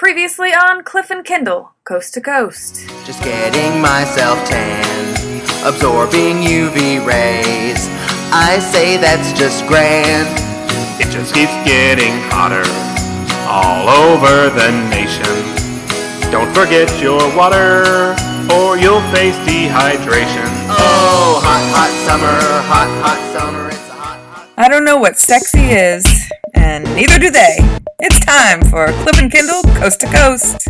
Previously on Cliff and Kendall, Coast to Coast. Just getting myself tan, absorbing UV rays. I say that's just grand. It just keeps getting hotter all over the nation. Don't forget your water, or you'll face dehydration. Oh, hot summer, it's a hot. I don't know what sexy is, and neither do they. It's time for Cliff and Kendall, Coast to Coast.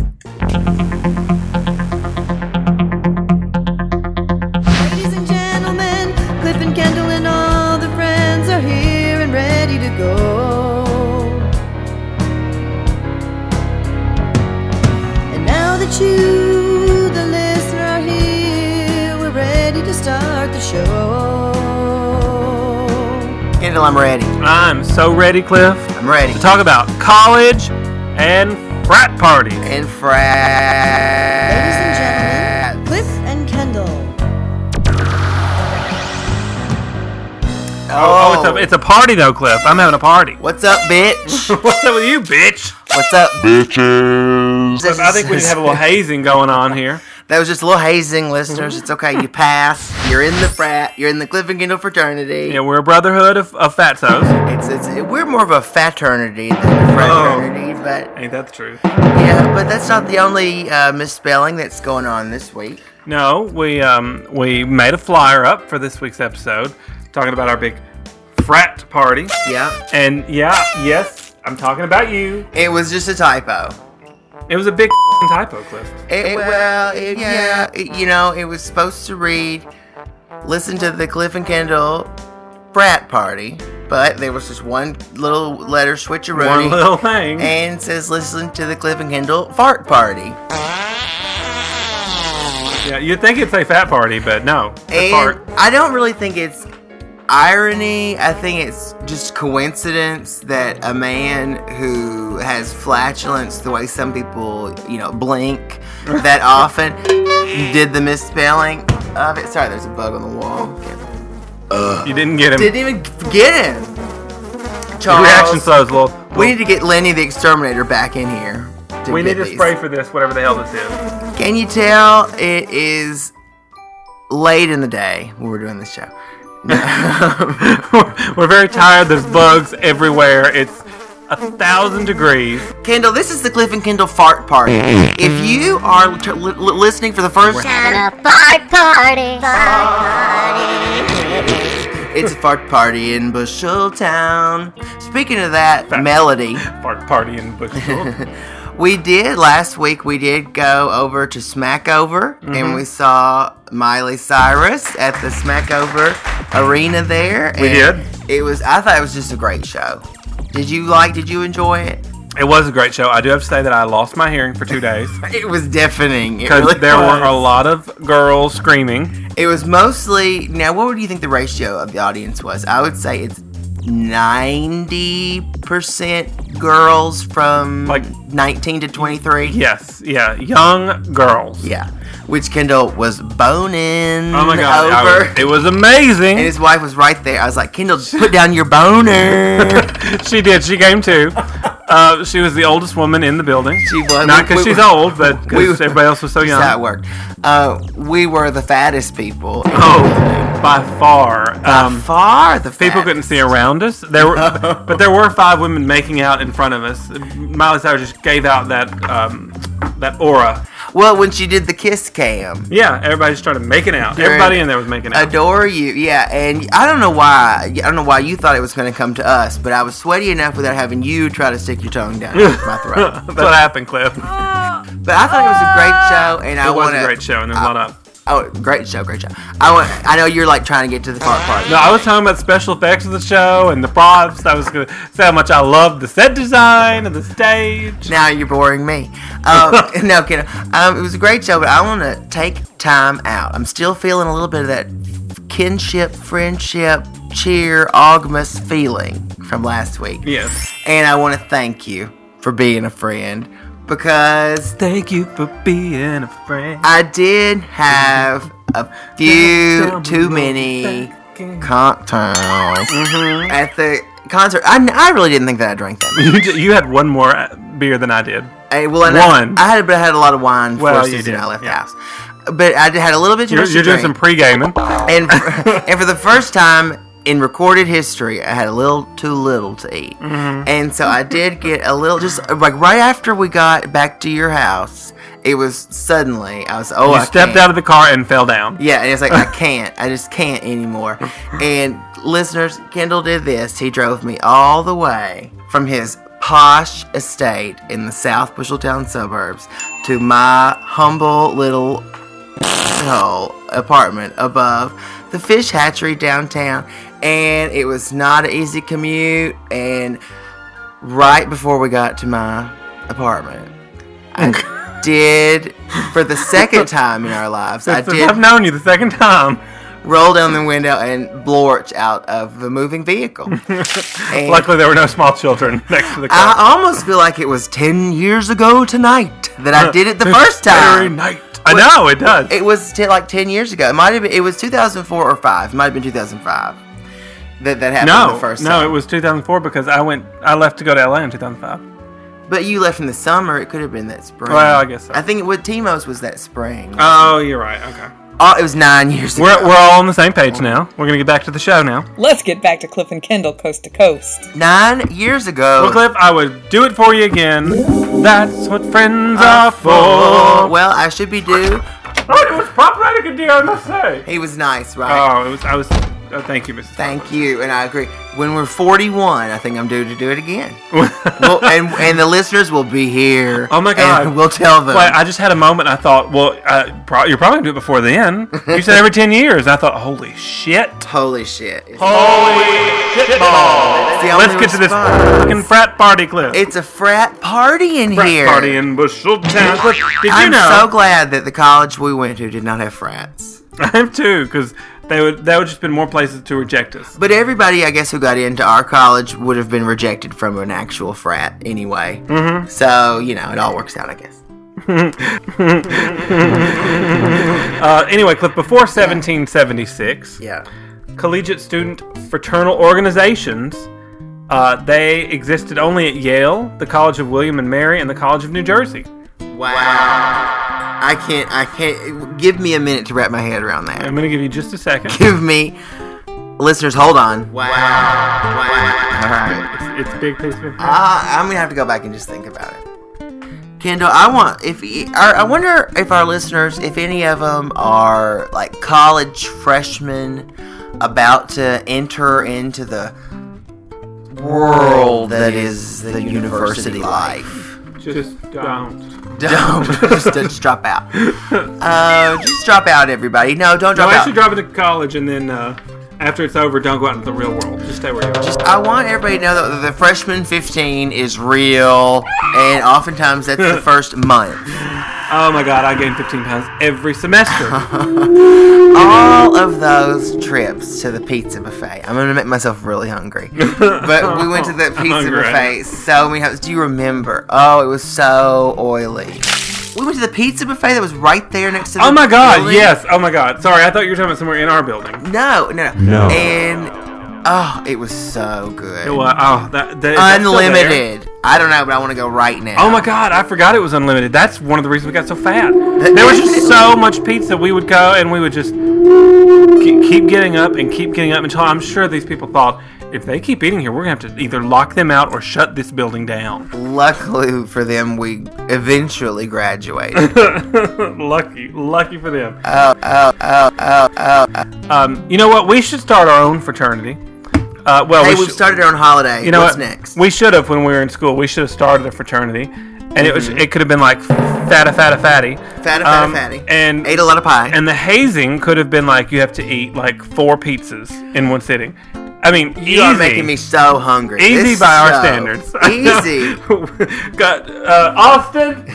Ladies and gentlemen, Cliff and Kendall and all the friends are here and ready to go. And now that you, the listener, are here, we're ready to start the show. Kendall, I'm ready. I'm so ready, Cliff, I'm ready. to talk about college and frat parties. And frat. Ladies and gentlemen, Cliff and Kendall. Oh, It's a party though, Cliff. I'm having a party. What's up, bitch? What's up with you, bitch? What's up, bitches? Cliff, I think we should have a little hazing going on here. That was just a little hazing, listeners. It's okay. You pass. You're in the frat. You're in the Cliff and Kendall fraternity. Yeah, we're a brotherhood of fatsos. We're more of a fraternity than a fraternity, but Ain't that the truth? yeah, but that's not the only misspelling that's going on this week. No, we made a flyer up for this week's episode talking about our big frat party. Yeah, And yes, I'm talking about you. it was just a typo. It was a big typo, Cliff. It was supposed to read, listen to the Cliff and Kendall frat party, but there was just one little letter switcheroo. One little thing. And it says, listen to the Cliff and Kendall fart party. Yeah, you'd think it'd say fat party, but no. It's And fart. I don't really think it's irony. I think it's just coincidence that a man who has flatulence the way some people, blink that often did the misspelling of it. Sorry, there's a bug on the wall. You didn't get him. Didn't even get him. The Charles, reaction slow's a little. we need to get Lenny the Exterminator back in here. We need to these. spray for this, whatever the hell this is. Can you tell it is late in the day when we're doing this show? We're very tired. There's bugs everywhere. It's 1,000 degrees. Kendall, this is the Cliff and Kendall fart party. If you are listening for the first time, A fart party. it's a fart party in Bushel Town. Speaking of that melody, Fart party in Bushville. last week we did go over to Smackover, and we saw Miley Cyrus at the Smackover arena there. We and did. I thought it was just a great show. Did you enjoy it? It was a great show. I do have to say that I lost my hearing for 2 days. It was deafening. It Because really there was. were a lot of girls screaming. It was mostly, now what would you think the ratio of the audience was? I would say it's 90% girls from Like- 19 to 23. Yes, yeah, young girls. Yeah. Which Kendall was boning Oh my God, over. it was amazing. And his wife was right there. I was like, Kendall, put down your boner. She did. She came too. She was the oldest woman in the building. She was. Not because she's old, but we- because everybody else was so young. That's how it worked. We were the fattest people. Oh, by far. By far the fattest. People couldn't see around us. There were, but there were 5 women making out in front of us. Miley Cyrus just gave out that aura. Well, when she did the kiss cam. Yeah, everybody just started making out. Everybody in there was making out. Adore you, yeah, and I don't know why you thought it was going to come to us, but I was sweaty enough without having you try to stick your tongue down my throat. That's what happened, Cliff. But I thought it was a great show, and It was a great show, and there's a lot of. Oh, great show. I know you're like trying to get to the fart party. No, I was talking about special effects of the show and the props. I was going to say how much I loved the set design of the stage. Now you're boring me. No, kidding. It was a great show, but I want to take time out. I'm still feeling a little bit of that kinship, friendship, cheer, August feeling from last week. Yes. And I want to thank you for being a friend, because Thank you for being a friend. I did have a few too many cocktails at the concert. I really didn't think that I drank that much. You had one more beer than I did. One. I had a lot of wine before Susan and I left the house. But I had a little bit too much to drink. You're doing some pre-gaming. And for the first time in recorded history, I had a little too little to eat. Mm-hmm. And so I did get a little, just like right after we got back to your house, it was suddenly, I stepped out of the car and fell down. Yeah, and it's like, I just can't anymore. And listeners, Kendall did this. He drove me all the way from his posh estate in the South Busheltown suburbs to my humble little apartment above the fish hatchery downtown, and it was not an easy commute. And right before we got to my apartment, I did, for the second time in our lives, I've known you the second time, roll down the window and blorch out of the moving vehicle. And luckily, there were no small children next to the car. I almost feel like it was 10 years ago tonight that I did it the first time. Very night. I know, it does. It was like 10 years ago. It might have been. It was 2004 or 5. It might have been 2005 that happened the first time. No, it was 2004 because I left to go to LA in 2005. But you left in the summer. It could have been that spring. Well, I guess so. I think with Timo's was that spring. Oh, you're right. Okay. Oh, it was 9 years ago. We're all on the same page now. We're going to get back to the show now. Let's get back to Cliff and Kendall Coast to Coast. 9 years ago. Well, Cliff, I would do it for you again. That's what friends are for. Well, I should be due. Oh, it was problematic indeed, I must say. He was nice, right? Oh, thank you, Mrs. Thank you, and I agree. When we're 41, I think I'm due to do it again. and the listeners will be here. Oh my God! And we'll tell them. Well, I just had a moment. I thought, well, you're probably gonna do it before then. You said every 10 years. I thought, holy shit! Holy shit! Holy shit ball! Let's get to this fucking frat party, Cliff. It's a frat party in here. Frat party in Busheltown. Cliff, I'm so glad that the college we went to did not have frats. I am too, because that would just been more places to reject us. But everybody, I guess, who got into our college would have been rejected from an actual frat anyway. Mm-hmm. So, it all works out, I guess. Anyway, Cliff, before 1776, collegiate student fraternal organizations, they existed only at Yale, the College of William and Mary, and the College of New Jersey. Wow. I can't. Give me a minute to wrap my head around that. I'm going to give you just a second. Give me. Listeners, hold on. Wow. All right. It's a big piece of information. I'm going to have to go back and just think about it. Kendall, I wonder if our listeners, if any of them are like college freshmen about to enter into the world that is the university life. Just don't. Just drop out. Just drop out, everybody. No, don't drop out. No, actually drop into college, and then after it's over, don't go out into the real world. Just stay where you are. I want everybody to know that the freshman 15 is real, and oftentimes that's the first month. Oh my God, I gain 15 pounds every semester. All of those trips to the pizza buffet. I'm going to make myself really hungry. But we went to the pizza buffet so many times. Do you remember? Oh, it was so oily. We went to the pizza buffet that was right there next to the building. God, yes. Oh my God. Sorry, I thought you were talking about somewhere in our building. No. And it was so good. It was, unlimited. I don't know, but I want to go right now. Oh my God, I forgot it was unlimited. That's one of the reasons we got so fat. There was just so much pizza. We would go and we would just keep getting up until I'm sure these people thought, if they keep eating here, we're going to have to either lock them out or shut this building down. Luckily for them, we eventually graduated. Lucky for them. You know what? We should start our own fraternity. We've started our own holiday. You know what's next? We should have, when we were in school, we should have started a fraternity. And it could have been like fatty. Fatty. And ate a lot of pie. And the hazing could have been like, you have to eat like 4 pizzas in one sitting. I mean, you are making me so hungry. Easy by our standards. Easy. Got Austin.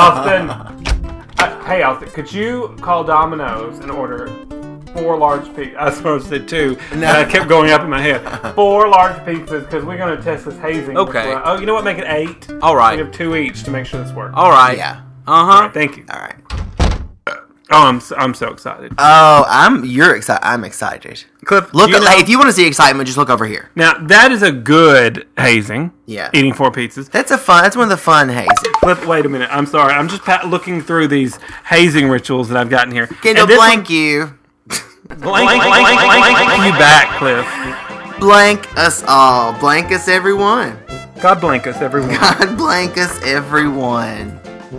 Hey, Austin, could you call Domino's and order 4 large pizzas? I was supposed to say 2, and I kept going up in my head. 4 large pizzas, because we're going to test this hazing. Okay. Oh, you know what? Make it 8. All right. We have 2 each to make sure this works. All right. Yeah. All right, thank you. All right. Oh, I'm so excited. Oh, you're excited. I'm excited. Cliff, Look, hey, if you want to see excitement, just look over here. Now, that is a good hazing. Yeah. Eating 4 pizzas. That's one of the fun hazing. Cliff, wait a minute. I'm sorry. I'm just looking through these hazing rituals that I've gotten here. Kendall, blank you. Blank you back, Cliff. Blank us all. Blank us everyone. God blank us, everyone. God blank us everyone.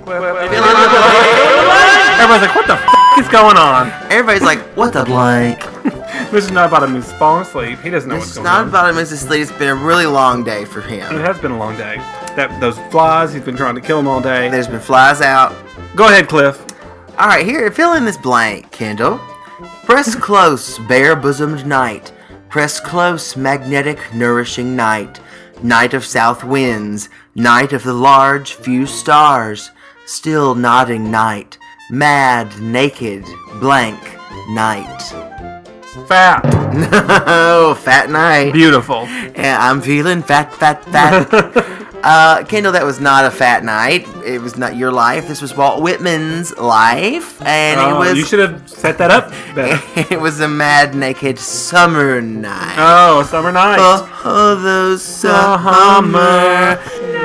Everybody's like, what the f*** is going on? Everybody's like, what the blank? This is not about him who's falling asleep. He doesn't know what's It's going on. not about him as asleep. It's been a really long day for It him. has been a long day. Those flies, he's been trying to kill them all day. There's been flies out. Go ahead, Cliff. All right, here, fill in this blank, Kendall. Press close, bare-bosomed night. Press close, magnetic, nourishing night. Night of south winds. Night of the large few stars. Still nodding night. Mad, naked, blank night. Fat. No, fat night. Beautiful. Yeah, I'm feeling fat. Kendall, that was not a fat night. It was not your life. This was Walt Whitman's life, and it was. You should have set that up better. It was a mad, naked summer night. Oh, a summer night. Oh, those summer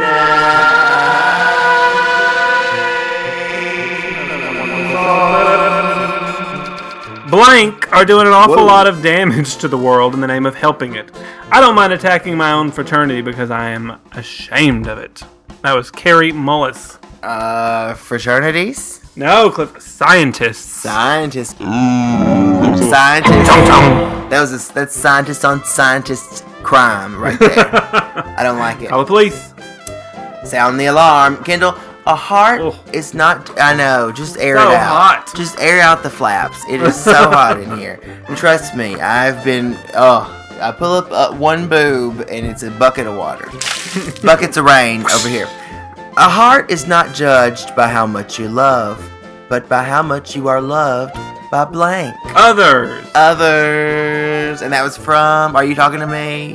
Blank are doing an awful lot of damage to the world in the name of helping it. I don't mind attacking my own fraternity because I am ashamed of it. That was Carrie Mullis. fraternities? No, Cliff. Scientists. Scientists. Scientists. That's scientist on scientist crime right there. I don't like it. Call the police. Sound the alarm. Kendall, a heart is not... I know, just air So it out. hot. Just air out the flaps. It is so hot in here. And trust me, I've been... I pull up one boob and it's a bucket of water. Buckets of rain over here. A heart is not judged by how much you love, but by how much you are loved by blank. Others. Others. And that was from... Are you talking to me?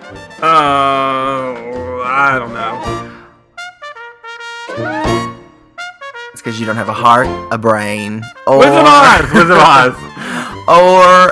I don't know. It's because you don't have a heart, a brain, or... Wizard of Oz. Wizard of Oz. Or,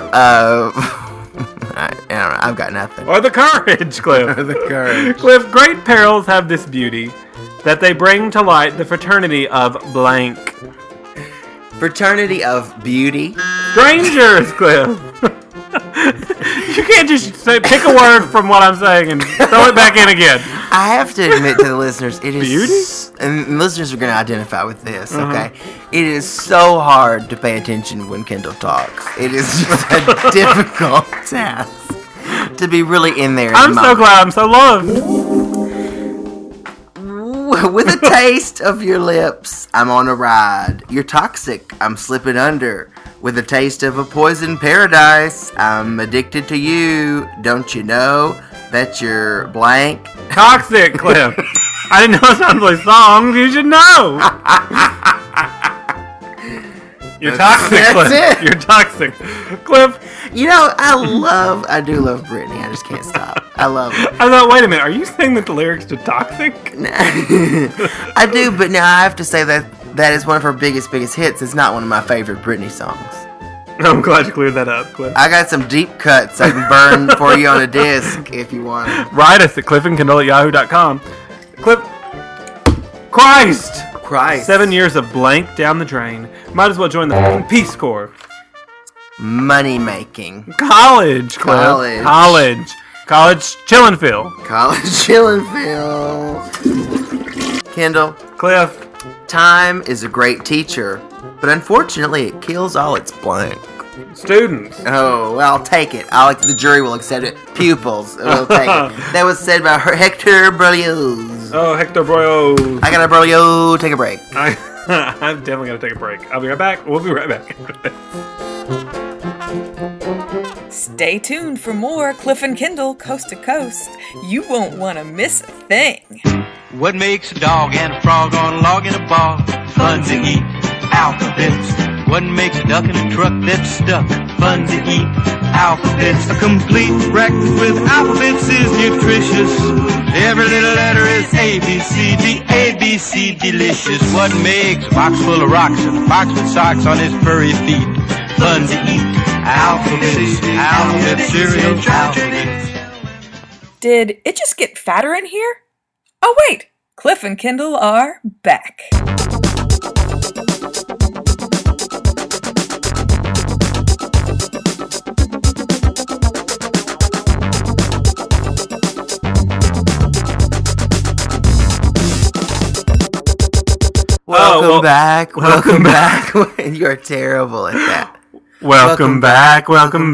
I don't know, I've got nothing. Or the courage, Cliff. The courage. Cliff, great perils have this beauty, that they bring to light the fraternity of blank. Fraternity of beauty. Strangers, Cliff. You can't just pick a word from what I'm saying and throw it back in again. I have to admit to the listeners, it is... Beauty? And listeners are going to identify with this, okay? It is so hard to pay attention when Kendall talks. It is just a difficult task to be really in there. I'm so glad I'm so loved. With a taste of your lips, I'm on a ride. You're toxic, I'm slipping under. With a taste of a poison paradise, I'm addicted to you. Don't you know that you're blank? Toxic, Cliff. I didn't know it sounded like songs. You should know. You're toxic, That's Cliff. it. You're toxic. Cliff, You know, I do love Britney. I just can't stop. I love her. I thought, wait a minute. Are you saying that the lyrics to Toxic? I do, but now I have to say that is one of her biggest hits. It's not one of my favorite Britney songs. I'm glad you cleared that up, Cliff. I got some deep cuts I can burn for you on a disc if you want. Write us at cliffandkendall@yahoo.com. Cliff, Christ! 7 years of blank down the drain. Might as well join the fucking Peace Corps. Money making. College, Cliff. College Chillinville. College Chillinville. Kendall, Cliff. time is a great teacher, but unfortunately it kills all its blank. Students. Oh, well, I'll take it. The jury will accept it. Pupils will take it. That was said by Hector Berlioz. Oh, Hector Broyos. I gotta Berlioz, take a break. I'm definitely going to take a break. I'll be right back. We'll be right back. Stay tuned for more Cliff and Kendall Coast to Coast. You won't want to miss a thing. What makes a dog and a frog on a log in a bog? Fun to eat alphabets. What makes a duck in a truck that's stuck? Fun to eat. Alphabets. A complete breakfast with alphabets is nutritious. Every little letter is A, B, C, D, A, B, C, delicious. What makes a box full of rocks and a box with socks on his furry feet? Fun to eat. Alphabets. Alphabet cereal. Alphabets. Did it just get fatter in here? Oh wait, Cliff and Kendall are back. Welcome back. Welcome back. You are terrible at that. Welcome back. We're gonna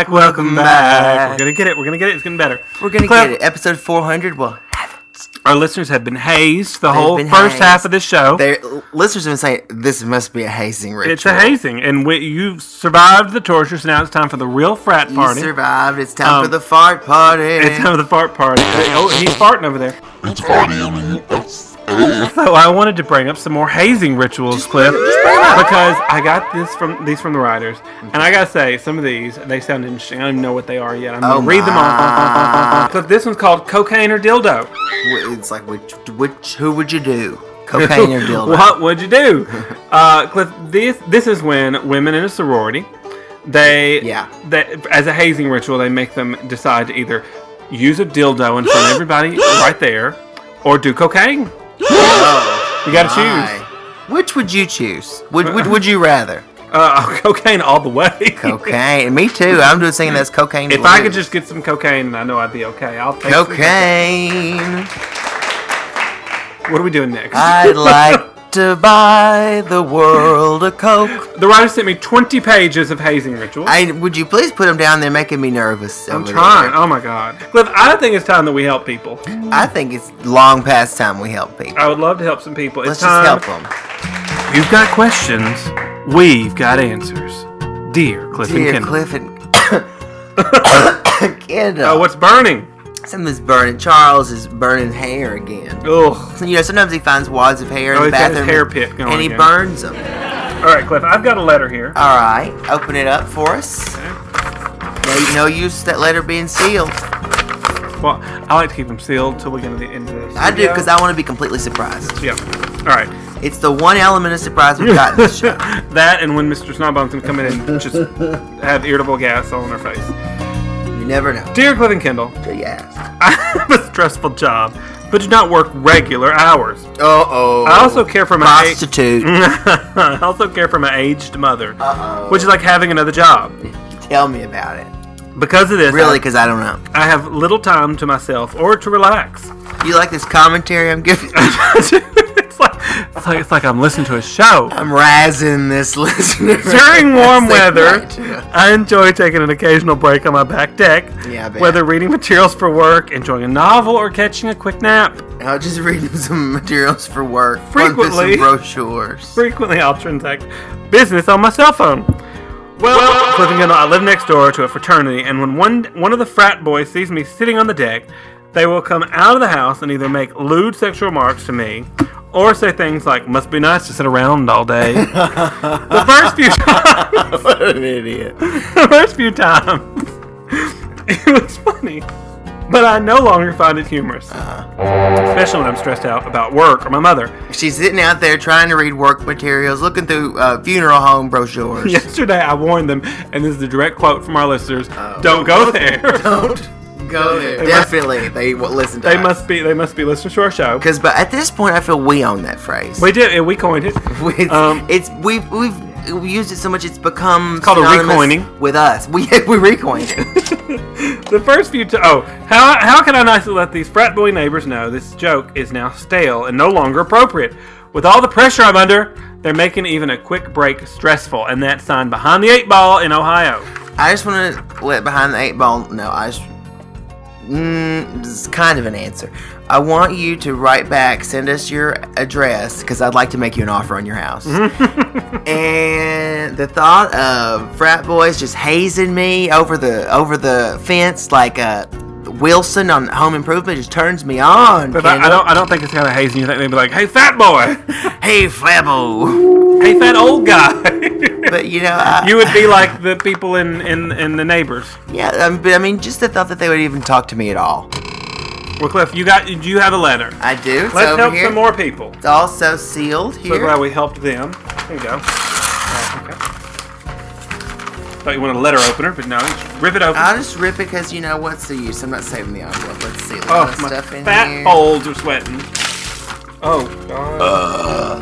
get it. It's getting better. We're gonna get it. Episode 400. Well, our listeners have been hazed the whole first half of this show. Their listeners have been saying this must be a hazing ritual. It's a hazing, and you survived the torture. So now it's time for the real frat party. You survived. It's time for the fart party. It's time for the fart party. Oh, he's farting over there. It's farting. So I wanted to bring up some more hazing rituals, Cliff, because I got these from the writers, and I gotta say, some of these they sound interesting. I don't even know what they are yet. I'm gonna read them all. Cliff, this one's called cocaine or dildo. It's like who would you do? Cocaine or dildo? What would you do, Cliff? This is when women in a sorority, they as a hazing ritual, they make them decide to either use a dildo in front of everybody right there, or do cocaine. You gotta choose. Which would you choose? Would you rather? Cocaine all the way. Cocaine. Me too. I'm just saying that's cocaine. If I could just get some cocaine, I know I'd be okay. I'll take cocaine. What are we doing next? I'd like to buy the world a Coke. The writer sent me 20 pages of hazing rituals. Would you please put them down? They're making me nervous. I'm trying. Oh my God. Cliff, I think it's time that we help people. I think it's long past time we help people. I would love to help some people. Let's just help them. You've got questions. We've got answers. Dear Cliff and Kendall. Cliff and Kendall. Oh, what's burning? Something's burning. Charles is burning hair again. Ugh. You know, sometimes he finds wads of hair in the bathroom. His hair pit going and he again. burns them. All right, Cliff, I've got a letter here. All right. Open it up for us. Okay. No use that letter being sealed. Well, I like to keep them sealed till we get into this. I do, because I want to be completely surprised. Yeah. All right. It's the one element of surprise we've got in this show. That and when Mr. Snowbone's going to come in and just have irritable gas all in her face. You never know. Dear Cliff and Kendall, Yes. I have a stressful job, but do not work regular hours. Uh-oh. I also care for my prostitute. I also care for my aged mother, which is like having another job. Tell me about it. Because of this, Really, because I don't know. I have little time to myself or to relax. You like this commentary I'm giving? It's like I'm listening to a show. I'm razzing this listener. During warm weather, Right. I enjoy taking an occasional break on my back deck. Yeah, I bet. Whether reading materials for work, enjoying a novel, or catching a quick nap. I'll just read some materials for work. Frequently. Some brochures. Frequently, I'll transact business on my cell phone. Well, Cliff and Kendall, I live next door to a fraternity, and when one of the frat boys sees me sitting on the deck, they will come out of the house and either make lewd sexual remarks to me, or say things like, "Must be nice to sit around all day." The first few times, What an idiot. the first few times, it was funny, but I no longer find it humorous, especially when I'm stressed out about work or my mother. She's sitting out there trying to read work materials, looking through funeral home brochures. Yesterday, I warned them, and this is a direct quote from our listeners: "Don't go there." Don't go there. Definitely, they will listen to They us. must be listening to our show. Because, but at this point, I feel we own that phrase. We did, and we coined it. We've used it so much it's become called a synonymous recoining. with us. We recoined it. The first few how can I nicely let these frat boy neighbors know this joke is now stale and no longer appropriate? With all the pressure I'm under, they're making even a quick break stressful, and that sign behind the 8 Ball in Ohio. I just want to let behind the 8 Ball know. It's kind of an answer. I want you to write back, send us your address, because I'd like to make you an offer on your house. And the thought of frat boys just hazing me over the fence like Wilson on Home Improvement just turns me on. But I don't think it's kind of hazing. You think they'd be like, "Hey, fat boy! Hey, Flabbo! Hey, fat old guy!" But you know, You would be like the people in the Neighbors. yeah. But I mean, just the thought that they would even talk to me at all. Well, Cliff, you have a letter. I do. It's Let's over help here. some more people. It's also sealed So here. glad we helped them. Here you go. Okay. Thought you wanted a letter opener, but no, just rip it open. I'll just rip it because you know what's the use. I'm not saving the envelope. Let's see. A lot Oh, of my stuff in fat here. folds are sweating. Oh, God.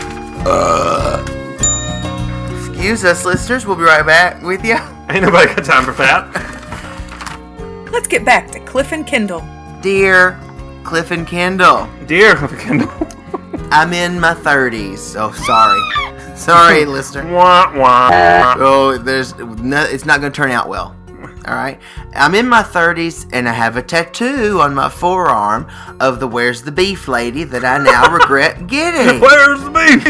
Excuse us, listeners. We'll be right back with you. Ain't nobody got time for fat. Let's get back to Cliff and Kendall. Dear Cliff and Kendall, Dear Cliff and Kendall. I'm in my 30s. Oh, sorry. Sorry, listener. Wah, wah. Oh, it's not going to turn out well. All right. I'm in my 30s and I have a tattoo on my forearm of the Where's the Beef lady that I now regret getting. Where's the beef?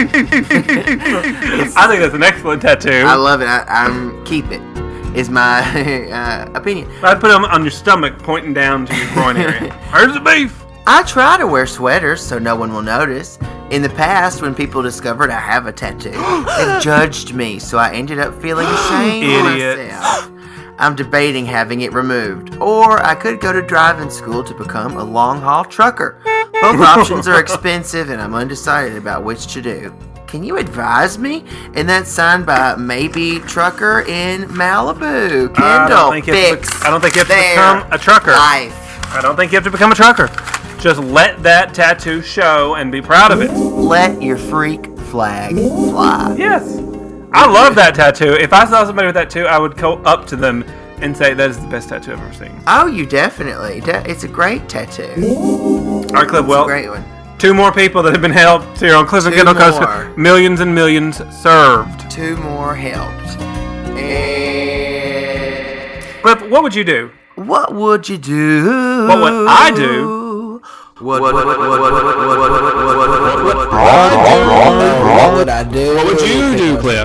I think that's an excellent tattoo. I love it. I'm keep it. Is my opinion. I'd put them on your stomach, pointing down to your groin area. Where's the beef? I try to wear sweaters so no one will notice. In the past, when people discovered I have a tattoo, they judged me, so I ended up feeling ashamed of Idiot. myself. I'm debating having it removed, or I could go to driving school to become a long-haul trucker. Both options are expensive, and I'm undecided about which to do. Can you advise me? And that's signed by Maybe Trucker in Malibu. I Kendall, don't think you have to fix I don't think you have to their become a trucker. life. I don't think you have to become a trucker. Just let that tattoo show and be proud of it. Let your freak flag fly. Yes. I love that tattoo. If I saw somebody with that tattoo, I would go up to them and say, that is the best tattoo I've ever seen. Oh, you definitely. It's a great tattoo. All right, Cliff, It's well, a great one. 2 more people that have been helped here on Cliff and Two Kendall Coast. more. Millions and millions served. 2 more helped. And Cliff, what would you do? what would you do? What would I do? What would I do? What would you do, Cliff?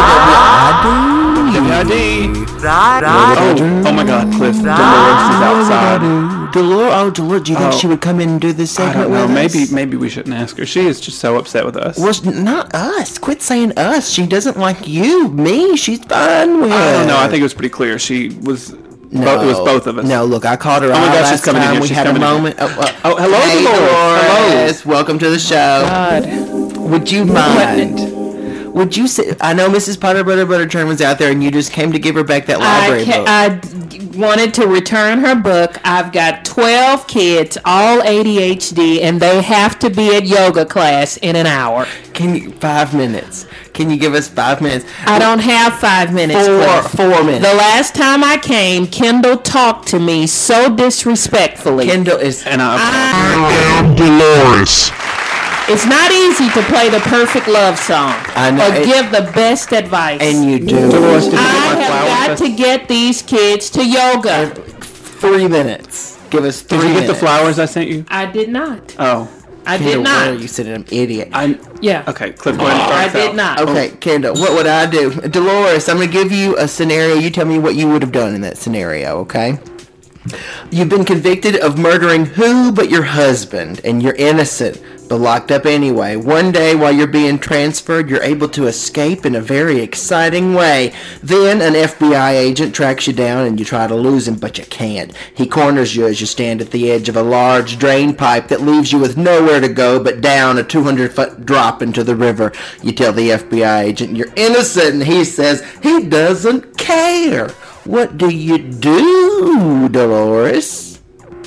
Oh my God, Cliff. Dolores is outside. Dolores, do you think she would come in and do this I segment don't know. with us? Maybe we shouldn't ask her. She is just so upset with us. Well, not us. Quit saying us. She doesn't like you. Me, she's fine with. I don't know. I think it was pretty clear. She was. It was both of us. No, look, I called her my out gosh, last she's coming in time. here. We She's had a coming in here. moment. Oh, hello, Hey, Dolores. Welcome to the show. God. Would you mind? Would you say? I know Mrs. Potter Butterturn was out there, and you just came to give her back that library book. I wanted to return her book. I've got 12 kids, all ADHD, and they have to be at yoga class in an hour. Can you 5 minutes? Can you give us 5 minutes? I don't have 5 minutes. Cliff. 4 minutes. The last time I came, Kendall talked to me so disrespectfully. Kendall is. And I'm Dolores. It's not easy to play the perfect love song I know. or give the best advice. And you do. Dolores, did you I get my have flowers? got to get these kids to yoga. 3 minutes. Give us 3 Did you minutes. get the flowers I sent you? I did not. Oh. I Kendall, did what are not. you said, an idiot. Yeah. Okay, Cliff, go ahead and start I us did out. not. Okay, Kendall, what would I do? Dolores, I'm going to give you a scenario. You tell me what you would have done in that scenario, okay? You've been convicted of murdering who but your husband, and you're innocent, but locked up anyway. One day, while you're being transferred, you're able to escape in a very exciting way. Then, an FBI agent tracks you down, and you try to lose him, but you can't. He corners you as you stand at the edge of a large drain pipe that leaves you with nowhere to go but down a 200-foot drop into the river. You tell the FBI agent you're innocent, and he says he doesn't care. What do you do, Dolores?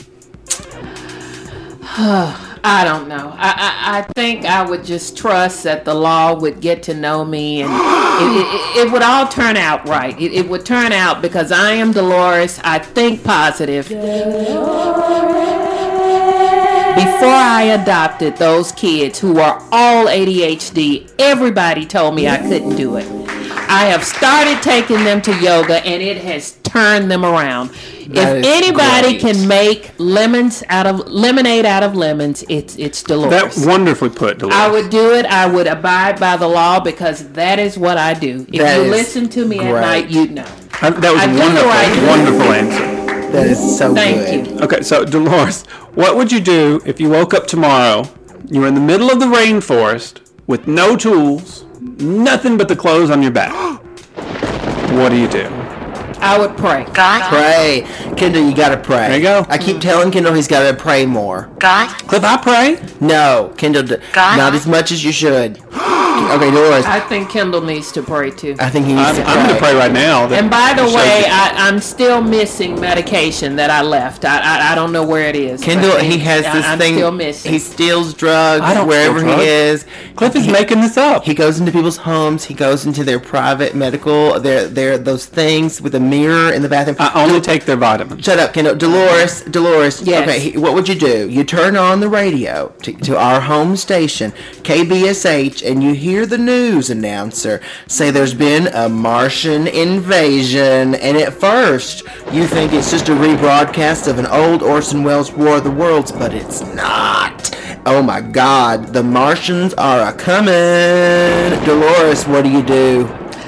I don't know. I think I would just trust that the law would get to know me and it would all turn out right. It would turn out because I am Dolores. I think positive. Before I adopted those kids who are all ADHD, everybody told me I couldn't do it. I have started taking them to yoga and it has turned them around. That If is anybody great. can make lemonade out of lemons, it's Dolores. That wonderfully put, Dolores. I would do it. I would abide by the law because that is what I do. If That you is listen to me great. at night, you'd know. That was I a do the wonderful, right thing. wonderful answer. That is so Thank good. you. Okay, so Dolores, what would you do if you woke up tomorrow, you were in the middle of the rainforest with no tools, nothing but the clothes on your back? what do you do? I would pray. God. Pray. Kendall, you gotta pray. There you go. I keep telling Kendall he's gotta pray more. God. Cliff, I pray. No, Kendall, God. not as much as you should. Okay, Dolores. I think Kendall needs to pray too. I think he needs to pray. I'm going to pray right now. And by the way, I'm still missing medication that I left. I don't know where it is. Kendall, but he has this I'm thing. still missing. He steals drugs I don't wherever steal drugs. he is. Cliff is making this up. He goes into people's homes. He goes into their private medical. Their those things with a mirror in the bathroom. I only take their vitamins. Shut up, Kendall. Dolores. Yes. Okay, what would you do? You turn on the radio to our home station, KBSH, and you hear the news announcer say there's been a Martian invasion. And at first, you think it's just a rebroadcast of an old Orson Welles War of the Worlds, but it's not. Oh my God, the Martians are a-coming. Dolores, what do you do?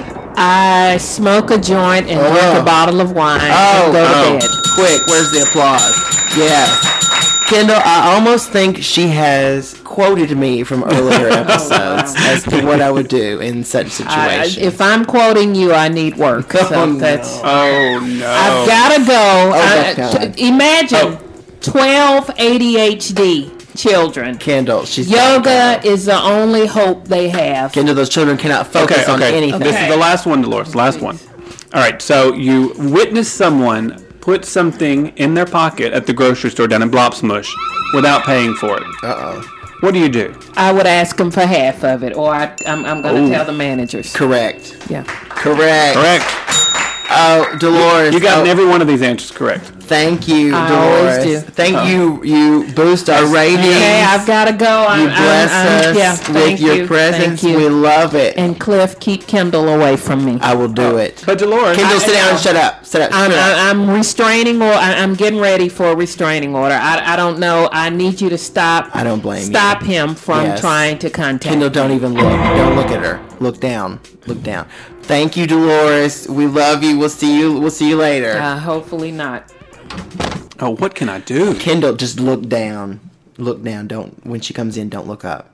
I smoke a joint and drink a bottle of wine and go to bed. Quick, where's the applause? Yes. Kendall, I almost think she has quoted me from earlier episodes as to what I would do in such situations. If I'm quoting you, I need work. So that's. Oh, no. I've got to go. Oh, God. Imagine 12 ADHD children. Kendall, she's Yoga is the only hope they have. Kendall, those children cannot focus on anything. This is the last one, Dolores. Last one. All right, so you witness someone put something in their pocket at the grocery store down in Blopsmush without paying for it. Uh-oh. What do you do? I would ask them for half of it, or I'm going to tell the managers. Correct. Yeah. Correct. Correct. Oh, Dolores. You got every one of these answers correct. Thank you, I Dolores. always do. Thank you. You boost our ratings. Okay, I've got to go. You bless us with your presence. We love it. And Cliff, keep Kendall away from me. I will do it. But Dolores, Kendall, sit down and shut up. Shut up. I'm restraining, or I'm getting ready for a restraining order. I don't know. I need you to stop. I don't blame you. Stop him from trying to contact. Kendall, don't even look. Don't look at her. Look down. Look down. Thank you, Dolores. We love you. We'll see you. We'll see you later. Hopefully not. Oh, what can I do? Kendall, just look down. Look down. Don't. When she comes in, don't look up.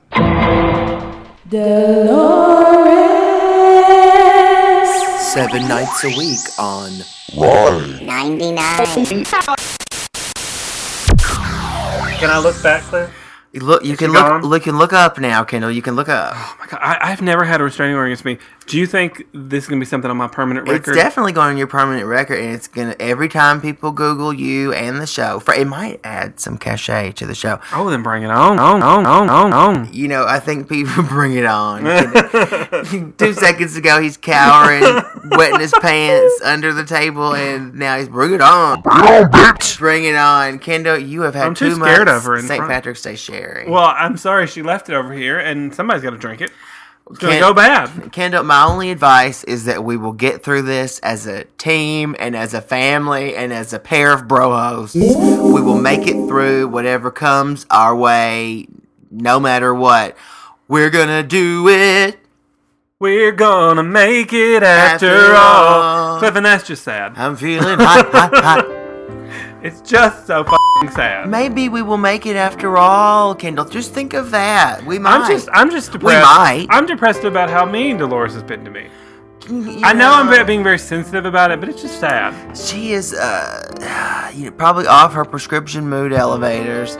Dolores. 7 nights a week on Right. 99. Can I look back, Cliff? You can look up now, Kendall. You can look up. Oh my God, I've never had a restraining order against me. Do you think this is gonna be something on my permanent record? It's definitely going on your permanent record, and it's gonna every time people Google you and the show, it might add some cachet to the show. Oh, then bring it on. You know, I think people bring it on. 2 seconds ago, he's cowering, wetting his pants under the table, and now he's bring it on. Bring it on, Kendall. You have had I'm 2 too months scared of her in St. front. Patrick's Day sharing. Well, I'm sorry she left it over here, and somebody's got to drink it. It's gonna go bad. Kendall, my only advice is that we will get through this as a team and as a family and as a pair of bro-hosts. We will make it through whatever comes our way, no matter what. We're gonna do it. We're gonna make it after all. Cliff, and that's just sad. I'm feeling hot, hot, hot. It's just so f***ing sad. Maybe we will make it after all, Kendall. Just think of that. We might. I'm just depressed. We might. I'm depressed about how mean Dolores has been to me. You I know I'm being very sensitive about it, but it's just sad. She is probably off her prescription mood elevators,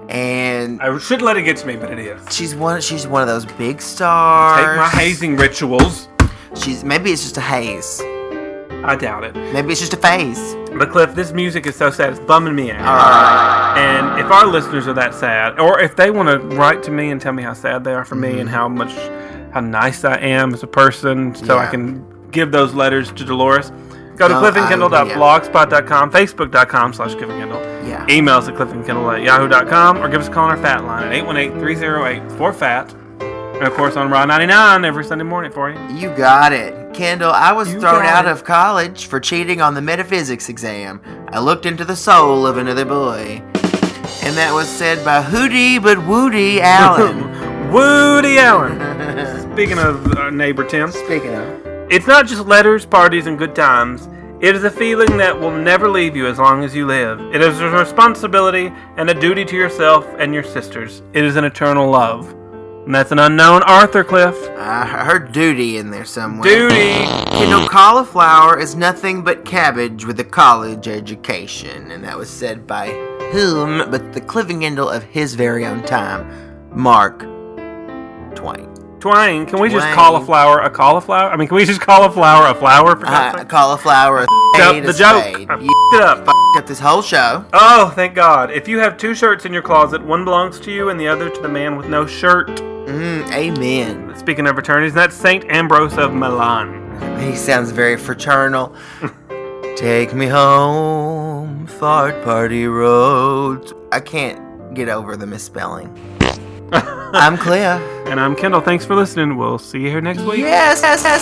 and I shouldn't let it get to me, but it is. she's one of those big stars. Take my hazing rituals. Maybe it's just a haze. I doubt it. Maybe it's just a phase. But Cliff, this music is so sad, it's bumming me out. All right. And if our listeners are that sad, or if they want to write to me and tell me how sad they are for me and how nice I am as a person, so I can give those letters to Dolores, go to cliffandkindle.blogspot.com, facebook.com/cliffandkindle. Yeah. Email us at cliffandkindle@yahoo.com, or give us a call on our fat line at 818-308-4FAT. And of course on Raw 99 every Sunday morning for you. You got it. Kendall, I was thrown out of college for cheating on the metaphysics exam. I looked into the soul of another boy. And that was said by Hootie but Woody Allen. Woody Allen. Speaking of our neighbor Tim. Speaking of. It's not just letters, parties, and good times. It is a feeling that will never leave you as long as you live. It is a responsibility and a duty to yourself and your sisters. It is an eternal love. And that's an unknown Arthur, Cliff. I heard duty in there somewhere. Duty. Kendall, cauliflower is nothing but cabbage with a college education. And that was said by whom but the Clifton Kendall of his very own time, Mark Twain. Twain, can we just Twain. cauliflower a cauliflower? I mean, can we just cauliflower a flower for God's sake? Cauliflower, Up the joke. I You f***ed it up. up this whole show. Oh, thank God. If you have two shirts in your closet, one belongs to you and the other to the man with no shirt. Amen. Speaking of fraternities, that's St. Ambrose of Milan. He sounds very fraternal. Take me home, fart party roads. I can't get over the misspelling. I'm Cliff. And I'm Kendall. Thanks for listening. We'll see you here next week. Yes.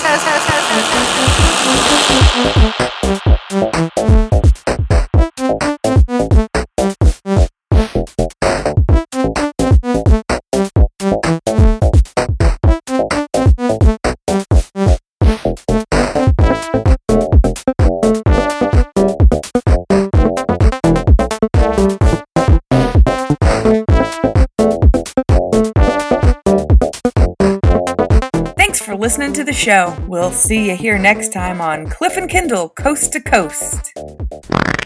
Thanks for listening to the show. We'll see you here next time on Cliff and Kendall Coast to Coast.